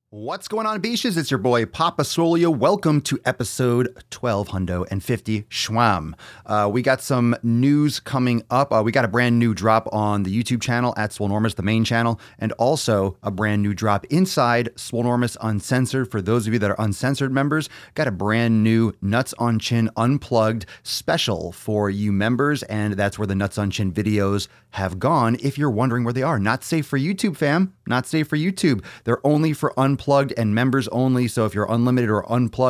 What's going on, Beaches? It's your boy, Papa Swolio. Welcome to episode 1250 Schwam. We got some news coming up. We got a brand new drop on the YouTube channel at Swolenormous, the main channel, and also a brand new drop inside Swolenormous Uncensored. For those of you that are uncensored members, got a brand new Nuts on Chin Unplugged special for you members, and that's where the Nuts on Chin videos have gone. If you're wondering where they are, not safe for YouTube, fam. Not safe for YouTube. They're only for unplugged and members only. So if you're unlimited or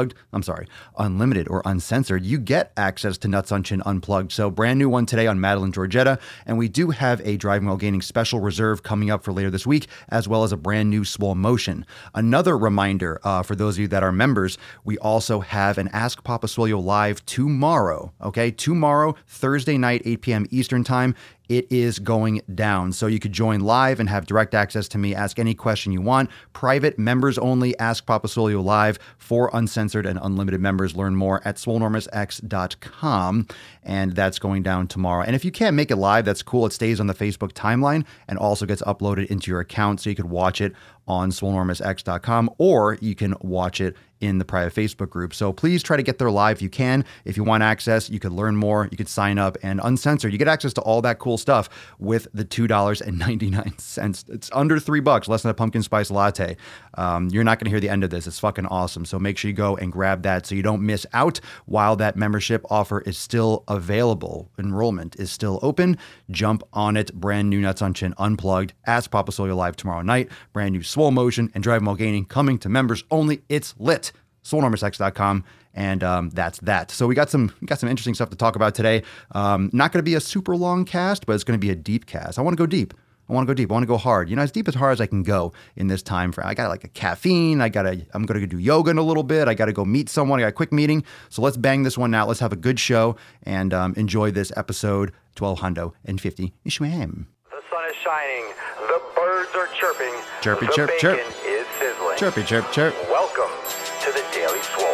uncensored, you get access to Nuts on Chin Unplugged. So brand new one today on Madeline Georgetta. And we do have a Driving While Gaining special reserve coming up for later this week, as well as a brand new Swole Motion. Another reminder for those of you that are members, we also have an Ask Papa Swolio live tomorrow. Okay, tomorrow, Thursday night, 8 p.m. Eastern time. It is going down. So you could join live and have direct access to me. Ask any question you want. Private members only. Ask Papa Swolio live for uncensored and unlimited members. Learn more at swolenormousx.com. And that's going down tomorrow. And if you can't make it live, that's cool. It stays on the Facebook timeline and also gets uploaded into your account. So you could watch it on swolenormousx.com, or you can watch it in the private Facebook group. So please try to get there live if you can. If you want access, you could learn more, you could sign up, and uncensored, you get access to all that cool stuff with the $2.99. It's under $3, less than a pumpkin spice latte. You're not going to hear the end of this. It's fucking awesome. So make sure you go and grab that so you don't miss out while that membership offer is still available. Enrollment is still open. Jump on it. Brand new Nuts on Chin Unplugged. Ask Papa Swolio live tomorrow night. Brand new Swole Motion and Driving While Gaining coming to members only. It's lit. swolenormousx.com, and that's that. So we got some interesting stuff to talk about today. Not going to be a super long cast, but it's going to be a deep cast. I want to go deep. I want to go hard. You know, as deep as hard as I can go in this time frame. I got like a caffeine. I'm going to do yoga in a little bit. I got to go meet someone. I got a quick meeting. So let's bang this one out. Let's have a good show and enjoy this episode 1250 Schwam. The sun is shining. The birds are chirping. Chirpy, the chirp, bacon chirp. is sizzling. Chirpy, chirp, chirp. Welcome to the Daily Swole.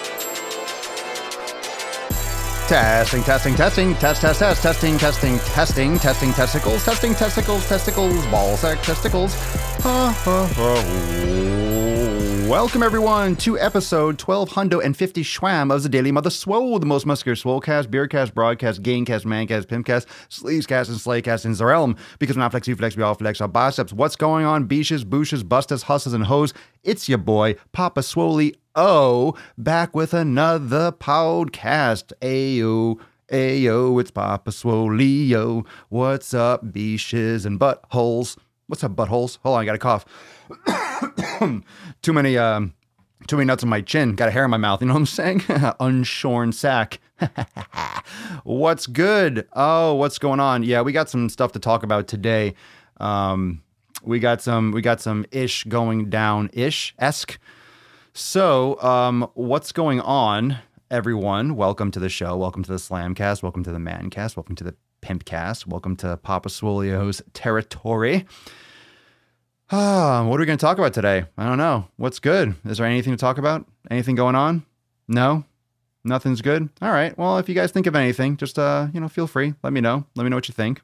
Testing, testing, testing, testing, testicles, ball sack, testicles. Welcome, everyone, to episode 1250 Schwam of the Daily Mother Swole, the most muscular swolecast, beercast, broadcast, gaincast, mancast, pimpcast, sleevescast, and slaycast in Zarelm. Because we're not flex, you flex, we all flex our biceps. What's going on, beaches, booshes, bustas, husses, and hoes? It's your boy, Papa Swoley. Back with another podcast. Ayo, it's Papa Swolio. What's up, beaches and buttholes? What's up, buttholes? Hold on, I got a cough. Too many nuts on my chin. Got a hair in my mouth. You know what I'm saying? Unshorn sack. What's good? Oh, what's going on? Yeah, we got some stuff to talk about today. We got some ish going down ish-esque. So, what's going on, everyone? Welcome to the show. Welcome to the Slamcast. Welcome to the Mancast. Welcome to the Pimpcast. Welcome to Papa Swolio's territory. What are we going to talk about today? I don't know. What's good? Is there anything to talk about? Anything going on? No? Nothing's good? All right. Well, if you guys think of anything, just, feel free. Let me know. Let me know what you think.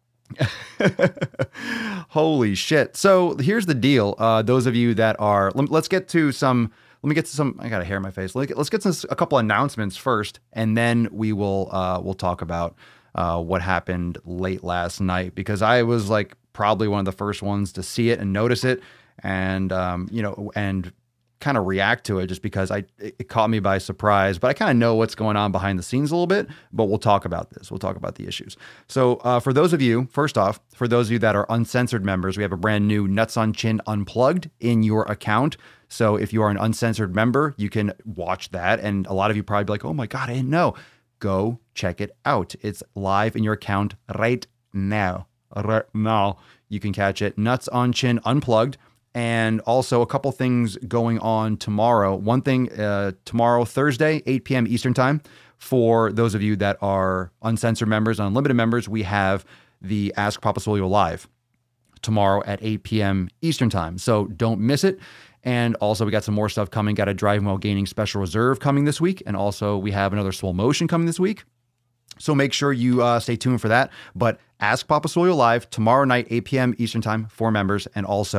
Holy shit. So here's the deal. Those of you that are, let's get to some, I got a hair in my face. Let's get to a couple announcements first, and then we'll talk about what happened late last night, because I was like probably one of the first ones to see it and notice it and, and kind of react to it, just because it caught me by surprise, but I kind of know what's going on behind the scenes a little bit, but we'll talk about this. We'll talk about the issues. So for those of you, first off, for those of you that are uncensored members, we have a brand new Nuts on Chin Unplugged in your account. So if you are an uncensored member, you can watch that. And a lot of you probably be like, oh my God, I didn't know. Go check it out. It's live in your account right now. Right now. You can catch it. Nuts on Chin Unplugged. And also a couple things going on tomorrow. One thing, tomorrow, Thursday, 8 p.m. Eastern time. For those of you that are uncensored members, unlimited members, we have the Ask Papa Swolio live tomorrow at 8 p.m. Eastern time. So don't miss it. And also we got some more stuff coming. Got a Driving While Gaining special reserve coming this week. And also we have another Swole Motion coming this week. So make sure you stay tuned for that. But Ask Papa Swolio live tomorrow night, 8 p.m. Eastern time for members. And also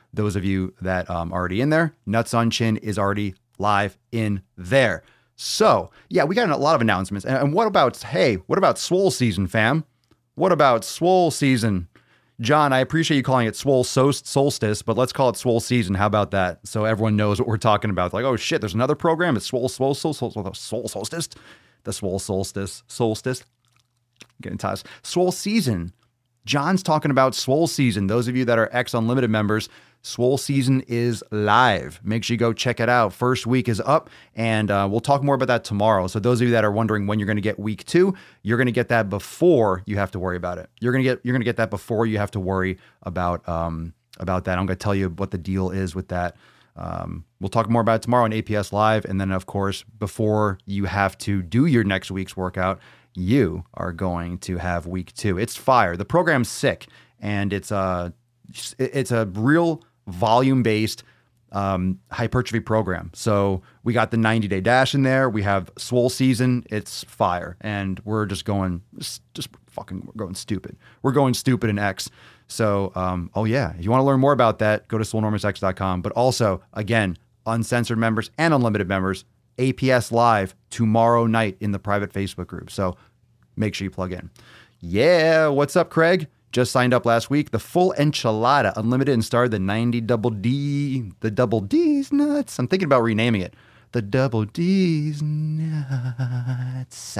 those of you that already in there, Nuts on Chin is already live in there. So yeah, we got a lot of announcements. And what about Swole season, fam? What about Swole season? John, I appreciate you calling it Swole Solstice, but let's call it Swole season. How about that? So everyone knows what we're talking about. Like, oh shit, there's another program. It's Swole Solstice. The Swole Solstice. Getting ties. Swole season. John's talking about Swole season. Those of you that are X Unlimited members, Swole season is live. Make sure you go check it out. First week is up, and we'll talk more about that tomorrow. So those of you that are wondering when you're going to get week 2, you're going to get that before you have to worry about it. You're going to get that before you have to worry about that. I'm going to tell you what the deal is with that. We'll talk more about it tomorrow on APS Live, and then of course, before you have to do your next week's workout, you are going to have week 2. It's fire. The program's sick, and it's a real volume-based hypertrophy program. So we got the 90-day dash in there. We have Swole season. It's fire, and we're just going stupid. We're going stupid in X. So, oh yeah, if you want to learn more about that, go to swolenormousx.com. But also, again, uncensored members and unlimited members, APS Live tomorrow night in the private Facebook group. So make sure you plug in. Yeah, what's up, Craig? Just signed up last week. The full enchilada, unlimited, and started the 90 double D. The double D's nuts. I'm thinking about renaming it. The double D's nuts.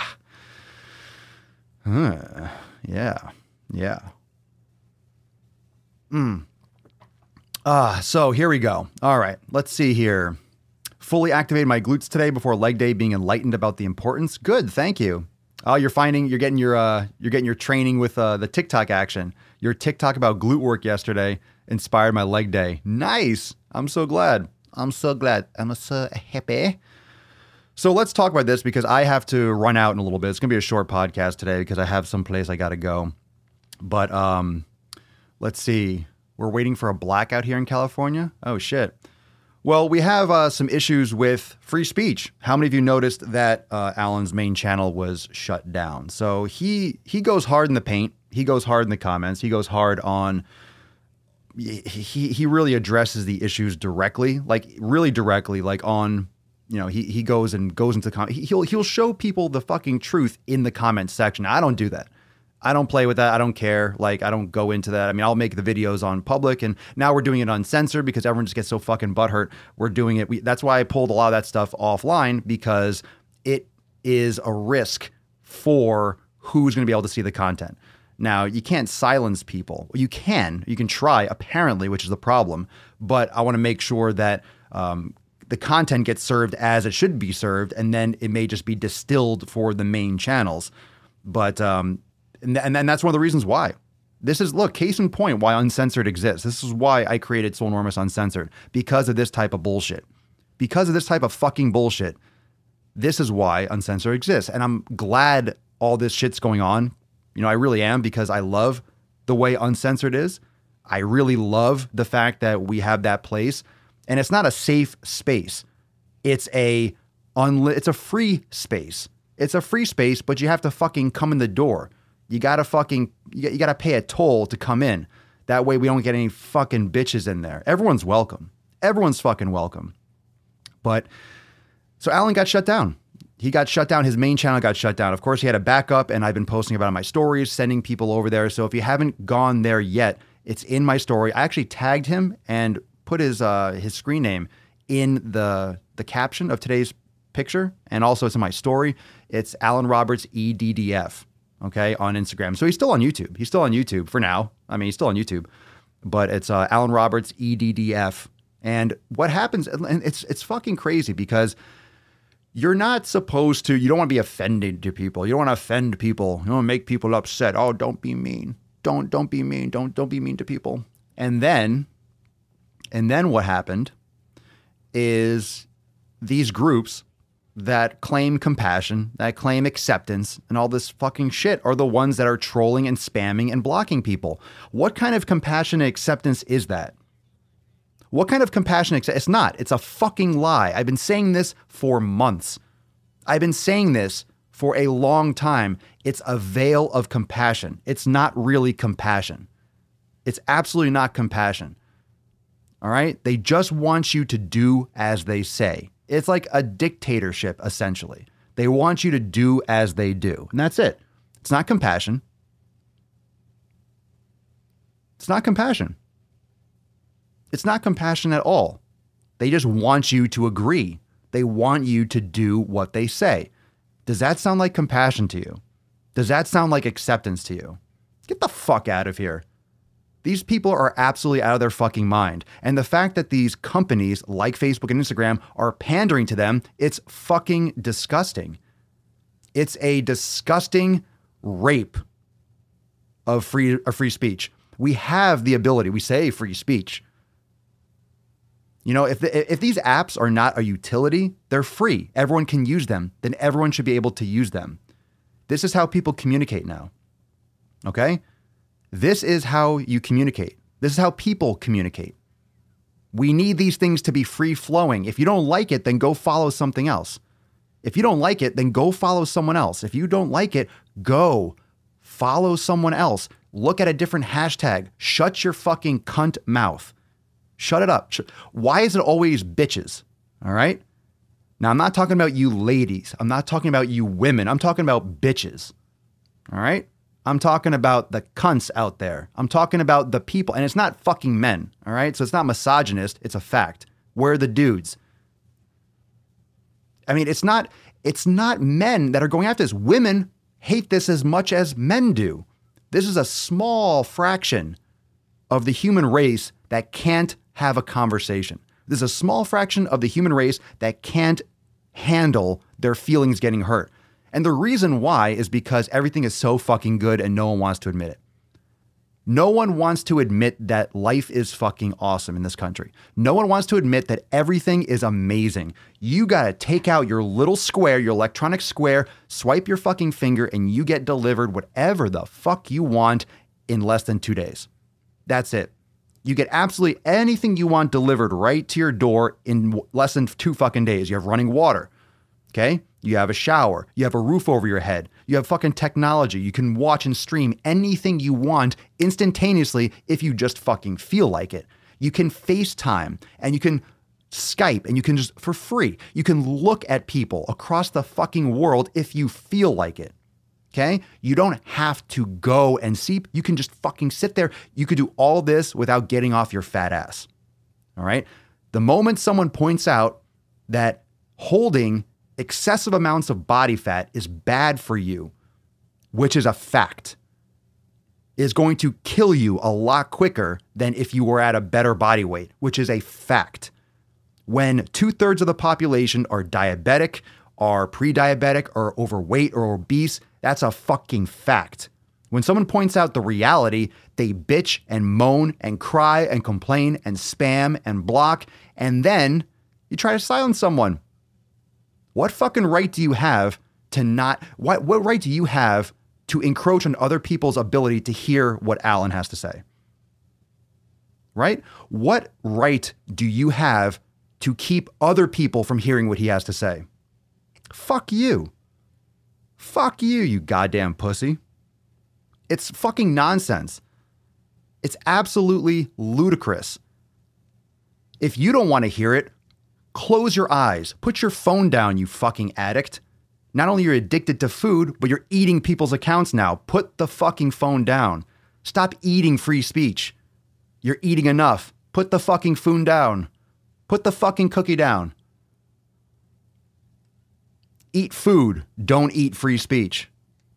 Yeah. So here we go. All right, let's see here. Fully activated my glutes today before leg day, being enlightened about the importance. Good, thank you. Oh, you're getting your training with the TikTok action. Your TikTok about glute work yesterday inspired my leg day. Nice. I'm so glad. I'm so happy. So let's talk about this because I have to run out in a little bit. It's gonna be a short podcast today because I have some place I gotta go. But let's see. We're waiting for a blackout here in California. Oh shit. Well, we have some issues with free speech. How many of you noticed that Alan's main channel was shut down? So he goes hard in the paint. He goes hard in the comments. He goes hard on. He really addresses the issues directly, like really directly, like on. You know, he goes into the he'll show people the fucking truth in the comment section. I don't do that. I don't play with that. I don't care. Like, I don't go into that. I mean, I'll make the videos on public, and now we're doing it uncensored because everyone just gets so fucking butthurt. We're doing it. That's why I pulled a lot of that stuff offline, because it is a risk for who's going to be able to see the content. Now, you can't silence people. You can try, apparently, which is the problem. But I want to make sure that the content gets served as it should be served, and then it may just be distilled for the main channels. But and that's one of the reasons why. This is, look, case in point why Uncensored exists. This is why I created Swolenormous Uncensored, because of this type of bullshit. Because of this type of fucking bullshit. This is why Uncensored exists. And I'm glad all this shit's going on. You know, I really am, because I love the way Uncensored is. I really love the fact that we have that place. And it's not a safe space. It's a free space. It's a free space, but you have to fucking come in the door. You gotta pay a toll to come in. That way we don't get any fucking bitches in there. Everyone's welcome. Everyone's fucking welcome. But so Alan got shut down. He got shut down. His main channel got shut down. Of course, he had a backup, and I've been posting about it on my stories, sending people over there. So if you haven't gone there yet, it's in my story. I actually tagged him and put his screen name in the caption of today's picture, and also it's in my story. It's Alan Roberts EDDF. Okay, on Instagram. So he's still on YouTube. He's still on YouTube for now. I mean, he's still on YouTube, but it's Alan Roberts EDDF. And what happens, and it's fucking crazy, because you're not supposed to, you don't want to be offended to people. You don't want to offend people. You don't want to make people upset. Oh, don't be mean. Don't be mean. Don't be mean to people. And then what happened is these groups that claim compassion, that claim acceptance, and all this fucking shit are the ones that are trolling and spamming and blocking people. What kind of compassionate acceptance is that? What kind of compassionate It's not. It's a fucking lie. I've been saying this for months. I've been saying this for a long time. It's a veil of compassion. It's not really compassion. It's absolutely not compassion. All right? They just want you to do as they say. It's like a dictatorship, essentially. They want you to do as they do. And that's it. It's not compassion. It's not compassion. It's not compassion at all. They just want you to agree. They want you to do what they say. Does that sound like compassion to you? Does that sound like acceptance to you? Get the fuck out of here. These people are absolutely out of their fucking mind. And the fact that these companies like Facebook and Instagram are pandering to them, it's fucking disgusting. It's a disgusting rape of free speech. We have the ability, we say free speech. You know, if these apps are not a utility, they're free. Everyone can use them. Then everyone should be able to use them. This is how people communicate now. Okay? This is how you communicate. This is how people communicate. We need these things to be free flowing. If you don't like it, then go follow something else. If you don't like it, then go follow someone else. If you don't like it, go follow someone else. Look at a different hashtag. Shut your fucking cunt mouth. Shut it up. Why is it always bitches? All right? Now, I'm not talking about you ladies. I'm not talking about you women. I'm talking about bitches. All right? I'm talking about the cunts out there. I'm talking about the people. And it's not fucking men. All right? So it's not misogynist. It's a fact. We're the dudes. I mean, it's not men that are going after this. Women hate this as much as men do. This is a small fraction of the human race that can't have a conversation. There's a small fraction of the human race that can't handle their feelings getting hurt. And the reason why is because everything is so fucking good and no one wants to admit it. No one wants to admit that life is fucking awesome in this country. No one wants to admit that everything is amazing. You gotta take out your little square, your electronic square, swipe your fucking finger, and you get delivered whatever the fuck you want in less than 2 days. That's it. You get absolutely anything you want delivered right to your door in less than 2 fucking days. You have running water, okay? You have a shower. You have a roof over your head. You have fucking technology. You can watch and stream anything you want instantaneously if you just fucking feel like it. You can FaceTime and you can Skype and you can just, for free, you can look at people across the fucking world if you feel like it. Okay? You don't have to go and see. You can just fucking sit there. You could do all this without getting off your fat ass. All right? The moment someone points out that holding excessive amounts of body fat is bad for you, which is a fact, is going to kill you a lot quicker than if you were at a better body weight, which is a fact. When 2/3 of the population are diabetic, are pre-diabetic, or overweight or obese, that's a fucking fact. When someone points out the reality, they bitch and moan and cry and complain and spam and block, and then you try to silence someone. What fucking right do you have to not, what right do you have to encroach on other people's ability to hear what Alan has to say? Right? What right do you have to keep other people from hearing what he has to say? Fuck you. Fuck you, you goddamn pussy. It's fucking nonsense. It's absolutely ludicrous. If you don't want to hear it, close your eyes. Put your phone down, you fucking addict. Not only are you addicted to food, but you're eating people's accounts now. Put the fucking phone down. Stop eating free speech. You're eating enough. Put the fucking phone down. Put the fucking cookie down. Eat food. Don't eat free speech.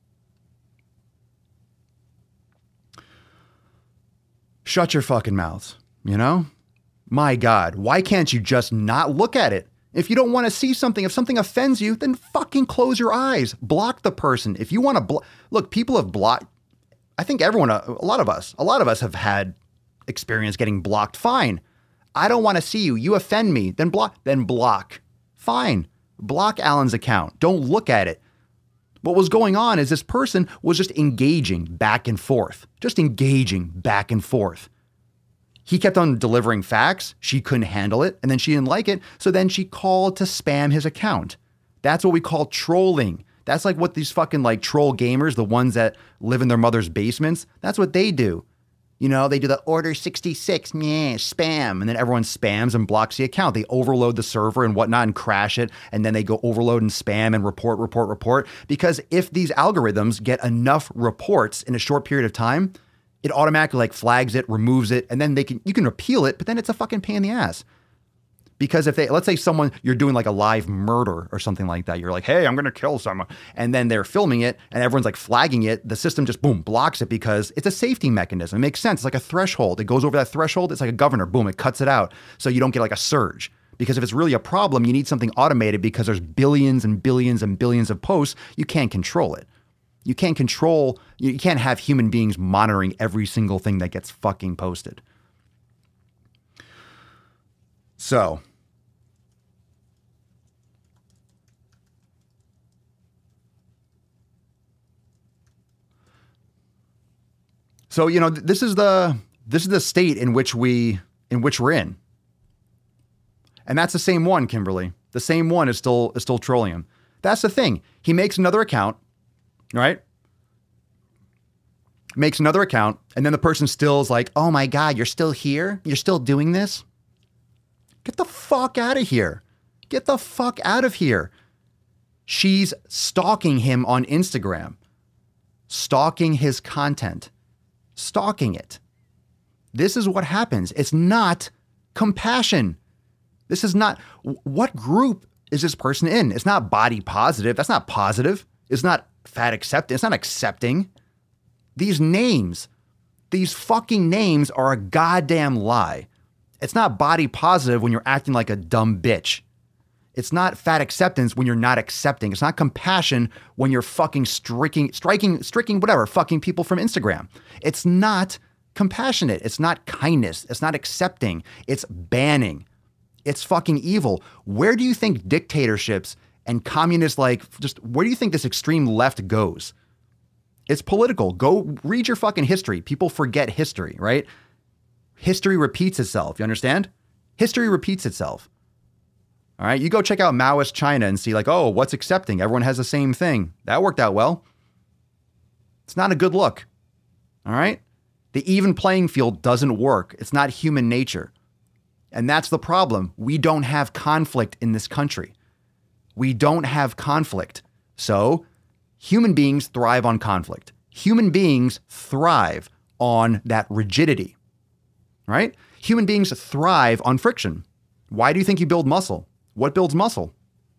Shut your fucking mouths, you know? My God, why can't you just not look at it? If you don't want to see something, if something offends you, then fucking close your eyes. Block the person. If you want to look, people have blocked. I think everyone, a lot of us have had experience getting blocked. Fine. I don't want to see you. You offend me. Then block. Fine. Block Alan's account. Don't look at it. What was going on is this person was just engaging back and forth. Just engaging back and forth. He kept on delivering facts. She couldn't handle it. And then she didn't like it. So then she called to spam his account. That's what we call trolling. That's like what these fucking like troll gamers, the ones that live in their mother's basements, that's what they do. They do the order 66, meh, spam, and then everyone spams and blocks the account. They overload the server and whatnot and crash it, and then they go overload and spam and report. Because if these algorithms get enough reports in a short period of time, it automatically flags it, removes it, and then you can appeal it, but then it's a fucking pain in the ass. Because if let's say you're doing a live murder or something like that. You're like, hey, I'm going to kill someone. And then they're filming it and everyone's flagging it. The system just, boom, blocks it because it's a safety mechanism. It makes sense. It's like a threshold. It goes over that threshold. It's like a governor. Boom, it cuts it out. So you don't get a surge. Because if it's really a problem, you need something automated because there's billions and billions and billions of posts. You can't control it. You can't have human beings monitoring every single thing that gets fucking posted. So this is the state in which we're in. And that's the same one, Kimberly. The same one is still trolling him. That's the thing. He makes another account, right? Makes another account, and then the person still is like, oh my God, you're still here? You're still doing this? Get the fuck out of here. Get the fuck out of here. She's stalking him on Instagram, stalking his content. Stalking it. This is what happens. It's not compassion. This is not, what group is this person in? It's not body positive. That's not positive. It's not fat accepting. It's not accepting. These names, these fucking names are a goddamn lie. It's not body positive when you're acting like a dumb bitch. It's not fat acceptance when you're not accepting. It's not compassion when you're fucking striking whatever, fucking people from Instagram. It's not compassionate. It's not kindness. It's not accepting. It's banning. It's fucking evil. Where do you think dictatorships and communists where do you think this extreme left goes? It's political. Go read your fucking history. People forget history, right? History repeats itself. You understand? History repeats itself. All right, you go check out Maoist China and see what's accepting? Everyone has the same thing. That worked out well. It's not a good look. All right? The even playing field doesn't work. It's not human nature. And that's the problem. We don't have conflict in this country. We don't have conflict. So human beings thrive on conflict. Human beings thrive on that rigidity, right? Human beings thrive on friction. Why do you think you build muscle? What builds muscle?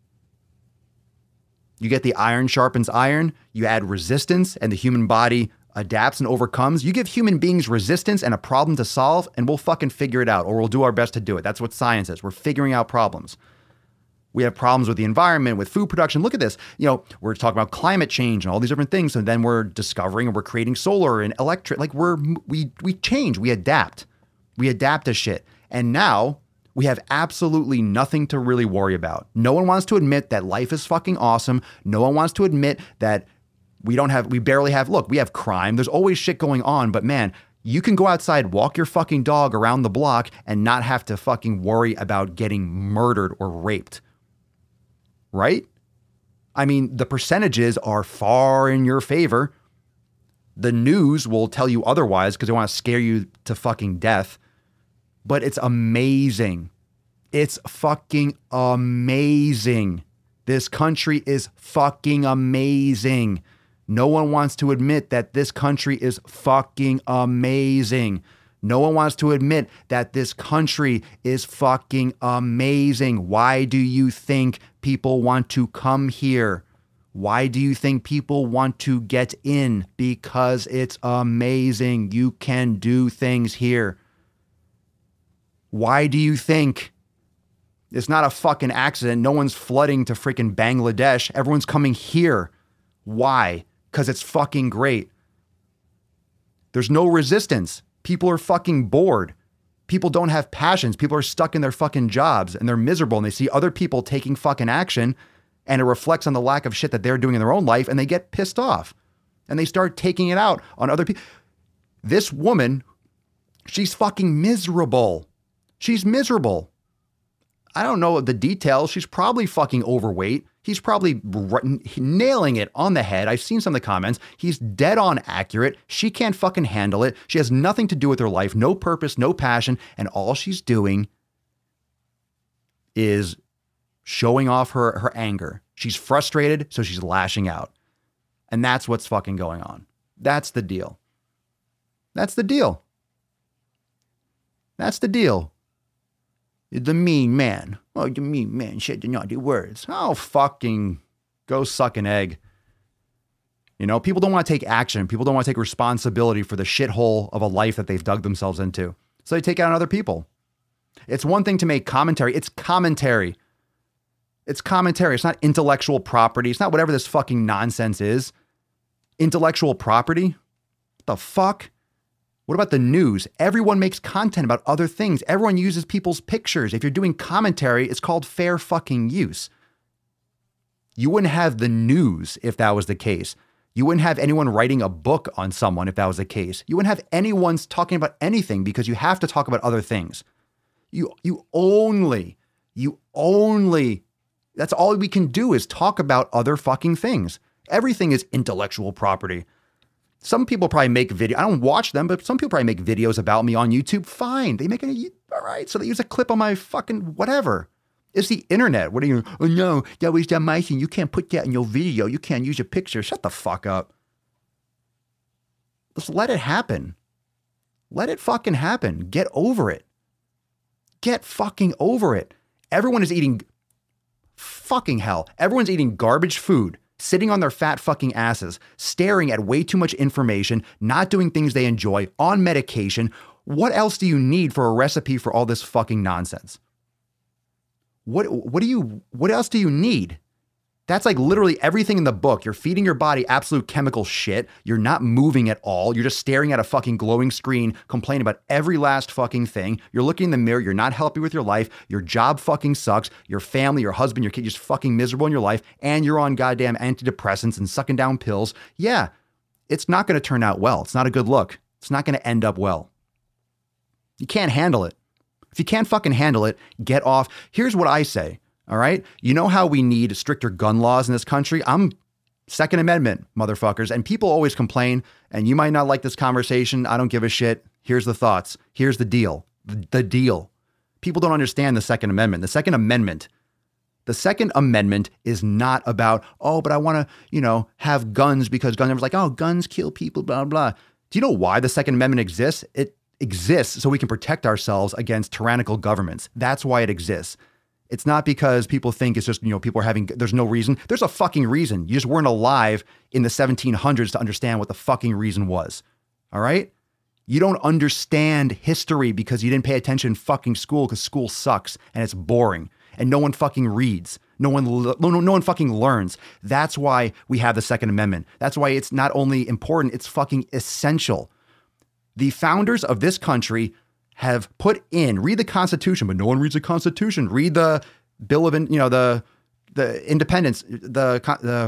You get the iron sharpens iron, you add resistance, and the human body adapts and overcomes. You give human beings resistance and a problem to solve, and we'll fucking figure it out, or we'll do our best to do it. That's what science is. We're figuring out problems. We have problems with the environment, with food production. Look at this. We're talking about climate change and all these different things, and then we're discovering and we're creating solar and electric. We change, we adapt. We adapt to shit. And now we have absolutely nothing to really worry about. No one wants to admit that life is fucking awesome. No one wants to admit that we barely have, we have crime. There's always shit going on, but man, you can go outside, walk your fucking dog around the block and not have to fucking worry about getting murdered or raped. Right? I mean, the percentages are far in your favor. The news will tell you otherwise because they want to scare you to fucking death. But it's amazing. It's fucking amazing. This country is fucking amazing. No one wants to admit that this country is fucking amazing. No one wants to admit that this country is fucking amazing. Why do you think people want to come here? Why do you think people want to get in? Because it's amazing. You can do things here. Why do you think? It's not a fucking accident. No one's flooding to freaking Bangladesh. Everyone's coming here. Why? Because it's fucking great. There's no resistance. People are fucking bored. People don't have passions. People are stuck in their fucking jobs and they're miserable and they see other people taking fucking action and it reflects on the lack of shit that they're doing in their own life and they get pissed off and they start taking it out on other people. This woman, she's fucking miserable. She's miserable. I don't know the details. She's probably fucking overweight. He's probably nailing it on the head. I've seen some of the comments. He's dead on accurate. She can't fucking handle it. She has nothing to do with her life, no purpose, no passion. And all she's doing is showing off her anger. She's frustrated, so she's lashing out. And that's what's fucking going on. That's the deal. That's the deal. That's the deal. The mean man. Oh, the mean man said the naughty words. Oh, fucking go suck an egg. You know, people don't want to take action. People don't want to take responsibility for the shithole of a life that they've dug themselves into. So they take it on other people. It's one thing to make commentary. It's commentary. It's commentary. It's not intellectual property. It's not whatever this fucking nonsense is. Intellectual property? What the fuck? What about the news? Everyone makes content about other things. Everyone uses people's pictures. If you're doing commentary, it's called fair fucking use. You wouldn't have the news if that was the case. You wouldn't have anyone writing a book on someone if that was the case. You wouldn't have anyone talking about anything because you have to talk about other things. You only, that's all we can do is talk about other fucking things. Everything is intellectual property. Some people probably make video. I don't watch them, but some people probably make videos about me on YouTube. Fine. They make it. All right. So they use a clip on my fucking whatever. It's the internet. What are you? Oh no, that was that my thing. You can't put that in your video. You can't use your picture. Shut the fuck up. Just let it happen. Let it fucking happen. Get over it. Get fucking over it. Everyone is eating fucking hell. Everyone's eating garbage food, sitting on their fat fucking asses, staring at way too much information, not doing things they enjoy, on medication. What else do you need for a recipe for all this fucking nonsense? What else do you need? That's like literally everything in the book. You're feeding your body absolute chemical shit. You're not moving at all. You're just staring at a fucking glowing screen, complaining about every last fucking thing. You're looking in the mirror. You're not happy with your life. Your job fucking sucks. Your family, your husband, your kid, just fucking miserable in your life. And you're on goddamn antidepressants and sucking down pills. Yeah, it's not going to turn out well. It's not a good look. It's not going to end up well. You can't handle it. If you can't fucking handle it, get off. Here's what I say. All right. You know how we need stricter gun laws in this country? I'm Second Amendment, motherfuckers. And people always complain, and you might not like this conversation. I don't give a shit. Here's the thoughts. Here's the deal. The deal. People don't understand the Second Amendment. The Second Amendment is not about, oh, but I want to, have guns because guns. Everyone's like, oh, guns kill people, blah, blah. Do you know why the Second Amendment exists? It exists so we can protect ourselves against tyrannical governments. That's why it exists. It's not because people think it's just, people are having, there's no reason. There's a fucking reason. You just weren't alive in the 1700s to understand what the fucking reason was. All right? You don't understand history because you didn't pay attention in fucking school because school sucks and it's boring and no one fucking reads. No one fucking learns. That's why we have the Second Amendment. That's why it's not only important, it's fucking essential. The founders of this country have put in, read the Constitution, but no one reads the Constitution. Read the Bill of, the Independence, I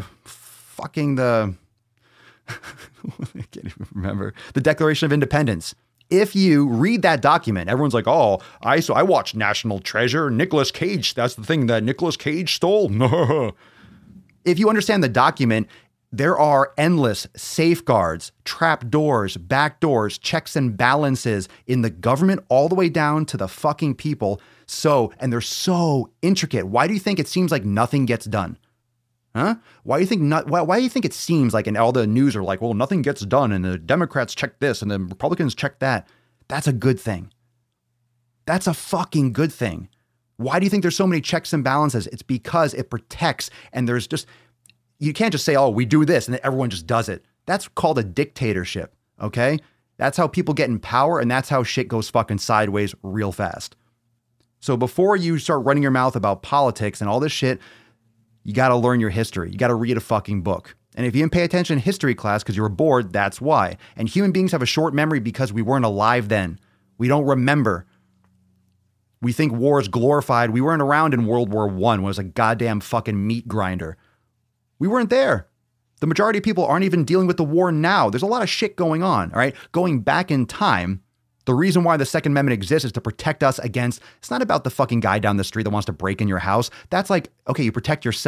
can't even remember, the Declaration of Independence. If you read that document, everyone's like, oh, I watched National Treasure, Nicolas Cage. That's the thing that Nicolas Cage stole. If you understand the document, there are endless safeguards, trap doors, back doors, checks and balances in the government all the way down to the fucking people. And they're so intricate. Why do you think it seems like nothing gets done? Huh? Why do you think it seems like, and all the news are like, well, nothing gets done and the Democrats check this and the Republicans check that. That's a good thing. That's a fucking good thing. Why do you think there's so many checks and balances? It's because it protects, and you can't just say, oh, we do this and then everyone just does it. That's called a dictatorship. Okay. That's how people get in power. And that's how shit goes fucking sideways real fast. So before you start running your mouth about politics and all this shit, you got to learn your history. You got to read a fucking book. And if you didn't pay attention in history class because you were bored, that's why. And human beings have a short memory because we weren't alive then. We don't remember. We think war is glorified. We weren't around in World War I when it was a goddamn fucking meat grinder. We weren't there. The majority of people aren't even dealing with the war now. There's a lot of shit going on, all right? Going back in time, the reason why the Second Amendment exists is to protect us against, it's not about the fucking guy down the street that wants to break in your house. That's like, okay, you protect yourself.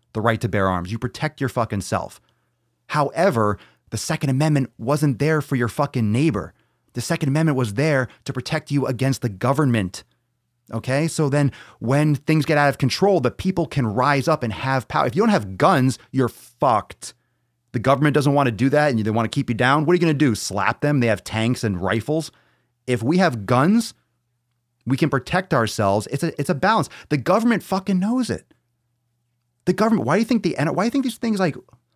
the right to bear arms. You protect your fucking self. However, the Second Amendment wasn't there for your fucking neighbor. The Second Amendment was there to protect you against the government. Okay? So then when things get out of control, the people can rise up and have power. If you don't have guns, you're fucked. The government doesn't want to do that and they want to keep you down. What are you going to do? Slap them? They have tanks and rifles. If we have guns, we can protect ourselves. It's a balance. The government fucking knows it. The government, why do you think these things like,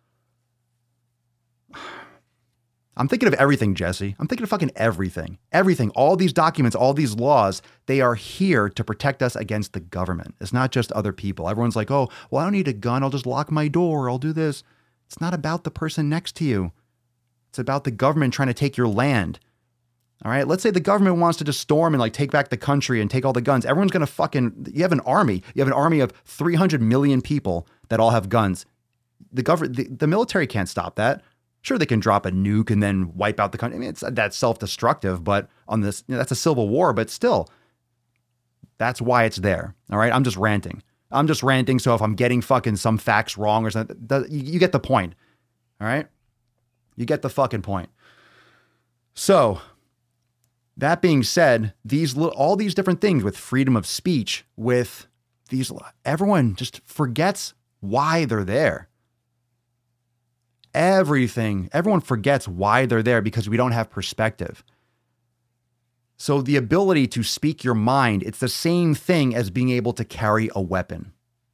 I'm thinking of everything, Jesse. I'm thinking of fucking everything. Everything. All these documents, all these laws, they are here to protect us against the government. It's not just other people. Everyone's like, oh, well, I don't need a gun. I'll just lock my door. I'll do this. It's not about the person next to you. It's about the government trying to take your land. All right. Let's say the government wants to just storm and like take back the country and take all the guns. Everyone's going to fucking, you have an army. You have an army of 300 million people that all have guns. The military can't stop that. Sure, they can drop a nuke and then wipe out the country. I mean, that's self-destructive, but on this, that's a civil war, but still, that's why it's there. All right. I'm just ranting. So if I'm getting fucking some facts wrong or something, you get the point. All right. You get the fucking point. So that being said, all these different things with freedom of speech, with these, everyone just forgets why they're there. Everyone forgets why they're there because we don't have perspective. So the ability to speak your mind, it's the same thing as being able to carry a weapon.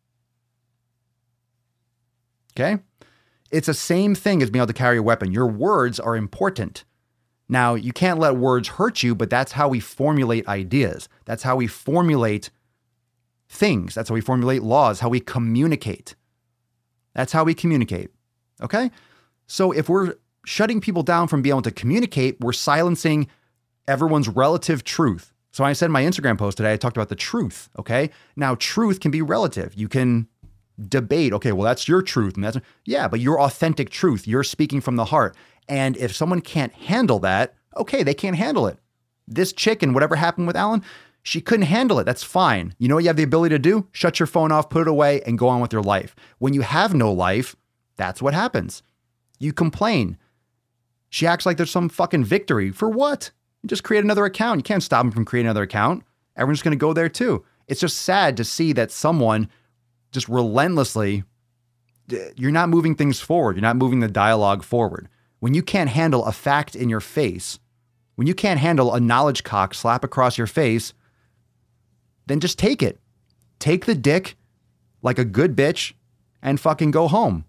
Okay? It's the same thing as being able to carry a weapon. Your words are important. Now, you can't let words hurt you, but that's how we formulate ideas. That's how we formulate things. That's how we formulate laws, how we communicate. That's how we communicate. Okay? So if we're shutting people down from being able to communicate, we're silencing everyone's relative truth. So I said in my Instagram post today, I talked about the truth. Okay. Now, truth can be relative. You can debate. Okay, well, that's your truth. And but your authentic truth, you're speaking from the heart. And if someone can't handle that, okay, they can't handle it. This chick and whatever happened with Alan, she couldn't handle it. That's fine. You know what you have the ability to do? Shut your phone off, put it away, and go on with your life. When you have no life, that's what happens. You complain. She acts like there's some fucking victory. For what? You just create another account. You can't stop them from creating another account. Everyone's going to go there too. It's just sad to see that someone just relentlessly, you're not moving things forward. You're not moving the dialogue forward. When you can't handle a fact in your face, when you can't handle a knowledge cock slap across your face, then just take it. Take the dick like a good bitch and fucking go home.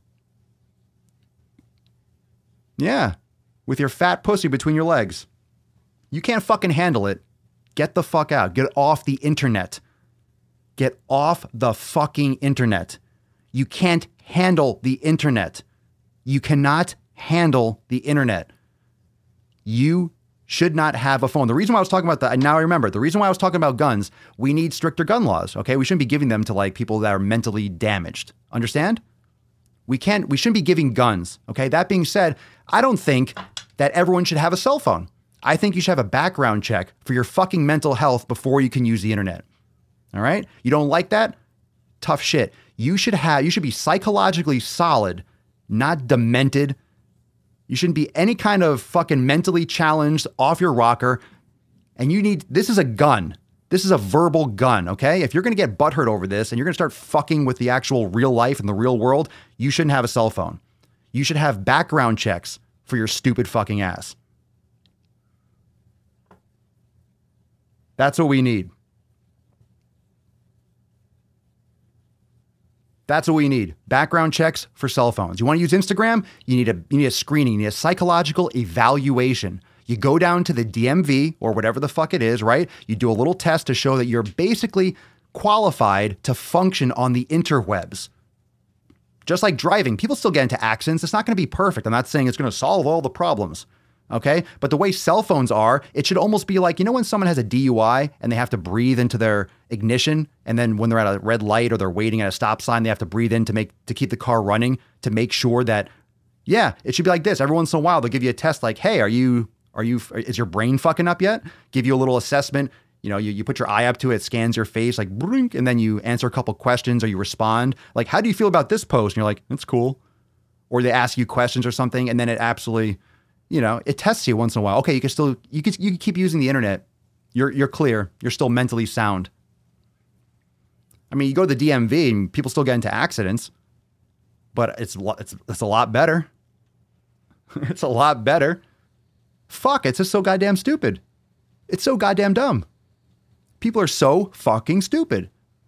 Yeah, with your fat pussy between your legs. You can't fucking handle it. Get the fuck out. Get off the internet. Get off the fucking internet. You can't handle the internet. You cannot handle the internet. You should not have a phone. The reason why I was talking about that, now I remember, the reason why I was talking about guns, we need stricter gun laws, okay? We shouldn't be giving them to like people that are mentally damaged. Understand? We shouldn't be giving guns, okay? That being said, I don't think that everyone should have a cell phone. I think you should have a background check for your fucking mental health before you can use the internet. All right? You don't like that? Tough shit. You should be psychologically solid, not demented. You shouldn't be any kind of fucking mentally challenged, off your rocker. And this is a gun. This is a verbal gun, okay? If you're going to get butthurt over this and you're going to start fucking with the actual real life and the real world, you shouldn't have a cell phone. You should have background checks for your stupid fucking ass. That's what we need. That's what we need. Background checks for cell phones. You want to use Instagram? You need a screening. You need a psychological evaluation. You go down to the DMV or whatever the fuck it is, right? You do a little test to show that you're basically qualified to function on the interwebs. Just like driving, people still get into accidents. It's not going to be perfect. I'm not saying it's going to solve all the problems. Okay. But the way cell phones are, it should almost be like, you know, when someone has a DUI and they have to breathe into their ignition. And then when they're at a red light or they're waiting at a stop sign, they have to breathe in to keep the car running to make sure that, yeah, it should be like this. Every once in a while, they'll give you a test like, hey, is your brain fucking up yet? Give you a little assessment. You know, you put your eye up to it, scans your face, like, blink, and then you answer a couple questions or you respond. Like, how do you feel about this post? And you're like, that's cool. Or they ask you questions or something, and then it absolutely, you know, it tests you once in a while. Okay, you can keep using the internet. You're clear. You're still mentally sound. I mean, you go to the DMV and people still get into accidents, but it's a lot better. It's a lot better. Fuck, it's just so goddamn stupid. It's so goddamn dumb. People are so fucking stupid.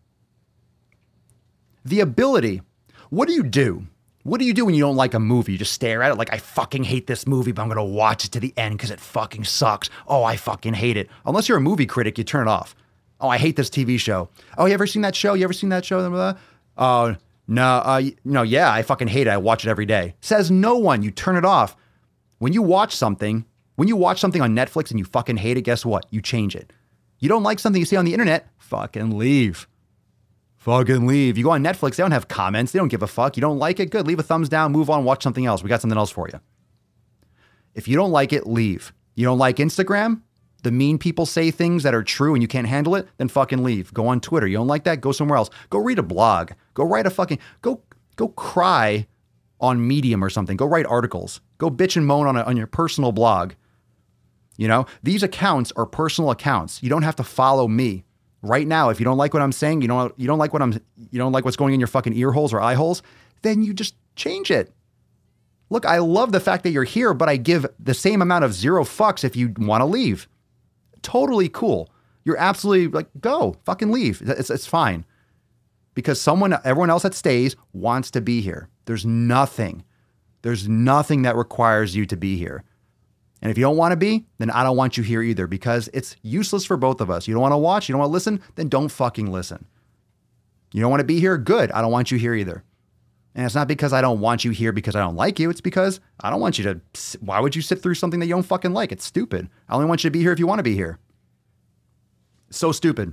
The ability. What do you do? What do you do when you don't like a movie? You just stare at it like, I fucking hate this movie, but I'm going to watch it to the end because it fucking sucks. Oh, I fucking hate it. Unless you're a movie critic, you turn it off. Oh, I hate this TV show. Oh, you ever seen that show? You ever seen that show? Oh, no, yeah, I fucking hate it. I watch it every day. Says no one. You turn it off. When you watch something on Netflix and you fucking hate it, guess what? You change it. You don't like something you see on the internet, fucking leave. Fucking leave. You go on Netflix, they don't have comments. They don't give a fuck. You don't like it? Good. Leave a thumbs down, move on, watch something else. We got something else for you. If you don't like it, leave. You don't like Instagram? The mean people say things that are true and you can't handle it? Then fucking leave. Go on Twitter. You don't like that? Go somewhere else. Go read a blog. Go write a fucking, go cry on Medium or something. Go write articles. Go bitch and moan on your personal blog. You know, these accounts are personal accounts. You don't have to follow me. Right now, if you don't like what I'm saying, you don't like what's going in your fucking ear holes or eye holes, then you just change it. Look, I love the fact that you're here, but I give the same amount of zero fucks if you want to leave. Totally cool. You're absolutely like, go, fucking leave. It's fine. Because everyone else that stays wants to be here. There's nothing that requires you to be here. And if you don't want to be, then I don't want you here either because it's useless for both of us. You don't want to watch, you don't want to listen, then don't fucking listen. You don't want to be here? Good. I don't want you here either. And it's not because I don't want you here because I don't like you. It's because I don't want you to, why would you sit through something that you don't fucking like? It's stupid. I only want you to be here if you want to be here. So stupid.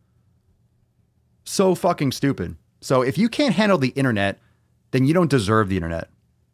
So fucking stupid. So if you can't handle the internet, then you don't deserve the internet.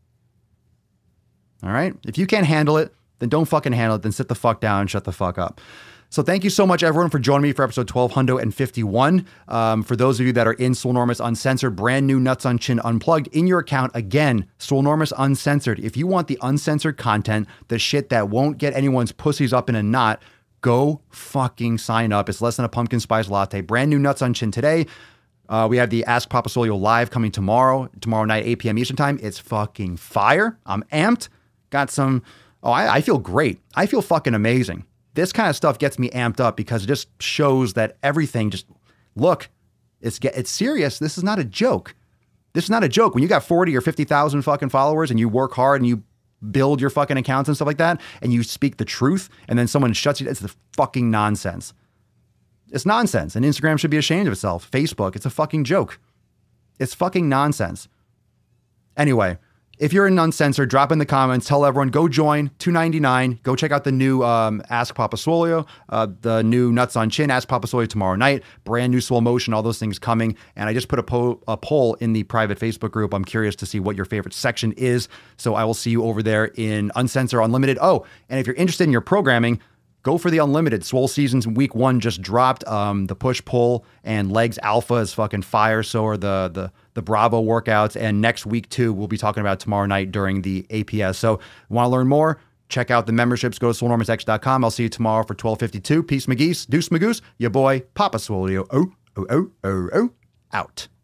All right? If you can't handle it, then don't fucking handle it. Then sit the fuck down and shut the fuck up. So thank you so much, everyone, for joining me for episode 1251. For those of you that are in Swolenormous Uncensored, brand new Nuts on Chin Unplugged in your account. Again, Swolenormous Uncensored. If you want the uncensored content, the shit that won't get anyone's pussies up in a knot, go fucking sign up. It's less than a pumpkin spice latte. Brand new Nuts on Chin today. We have the Ask Papa Swolio live coming tomorrow night, 8 p.m. Eastern time. It's fucking fire. I'm amped. Got some... Oh, I feel great. I feel fucking amazing. This kind of stuff gets me amped up because it just shows that everything just, look, it's serious. This is not a joke. This is not a joke. When you got 40 or 50,000 fucking followers and you work hard and you build your fucking accounts and stuff like that and you speak the truth and then someone shuts you, it's the fucking nonsense. It's nonsense. And Instagram should be ashamed of itself. Facebook, it's a fucking joke. It's fucking nonsense. Anyway, if you're in Uncensored, drop in the comments. Tell everyone, go join, $2.99. Go check out the new Ask Papa Swolio, the new Nuts on Chin, Ask Papa Swolio tomorrow night. Brand new Swole Motion, all those things coming. And I just put a poll in the private Facebook group. I'm curious to see what your favorite section is. So I will see you over there in Uncensored Unlimited. Oh, and if you're interested in your programming, go for the Unlimited. Swole Seasons Week 1 just dropped. The push-pull and legs alpha is fucking fire. So are the Bravo workouts. And next week 2, we'll be talking about tomorrow night during the APS. So want to learn more? Check out the memberships. Go to swolenormousx.com. I'll see you tomorrow for 12:52. Peace, McGeese. Deuce, Magoose. Your boy, Papa Swolio. Out.